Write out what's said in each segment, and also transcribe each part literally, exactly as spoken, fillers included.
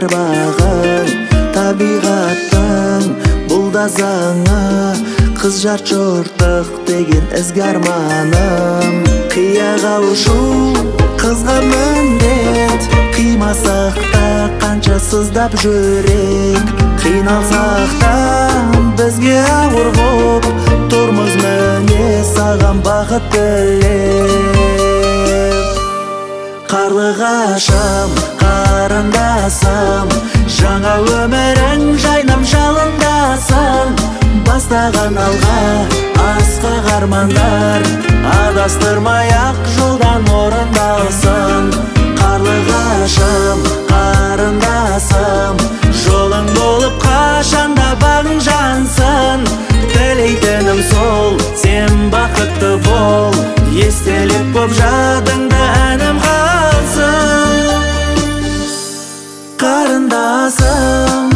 бағың, табиғаттың бұл да заңы. Қыз жар жортық деген ізгі арманым. Қияға ұшу қызға міндет, қимасақ та қанша сыздап жүрек. Қиналсақ та бізге ауыр боп, тұрмыз міне саған бақыт тілеп. Қарлығашым, қарындасым, жаңа өмірің жайнам жалындасын. Бастаған алға асқақ армандар, адастырмай ақ жолдан орындалсын. Қарлығашым, қарындасым, жолың болып қашанда бағың жансын. Тілейтінім сол, сен бақытты бол, естелік боп жадыңда әнім қалсын. Қарындасым,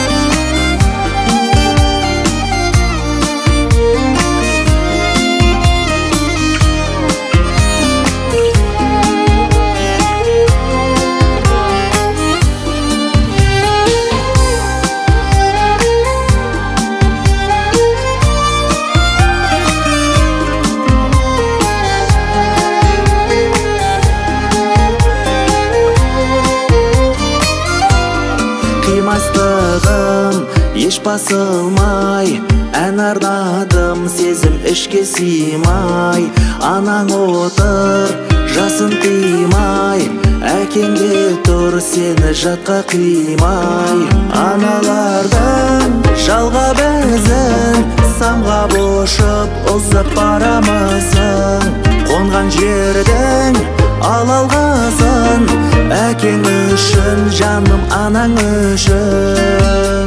қимастығым еш басылмай, ән арнадым сезім ішке сыймай. Анаң отыр жасын тыймай, әкеңде тұр сені жатқа қимай. Аналардың жалға бізін самғап ұшып ұзып барамысың. Қонған жердің ал алғасын, әкең үшін жаным анаң үшін.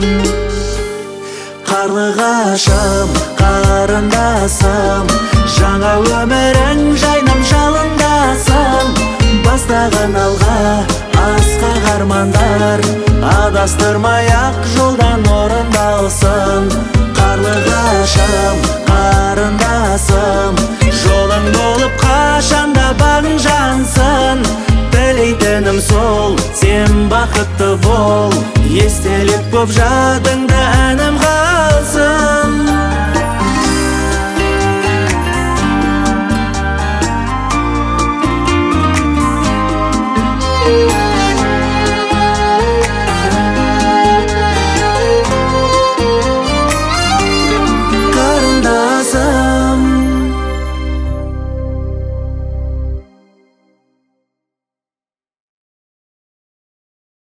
Қарлығашым, қарындасым, жаңа өмірің жайнам жалындасын. Бастаған алға асқақ армандар, адастырмай ақ жолдан орындалсын. Қарлығашым, қарындасым, жолың болып қашанда бағың жансын. Тілейтінім сол, сен бақытты бол, естелік боп жадыңда әнім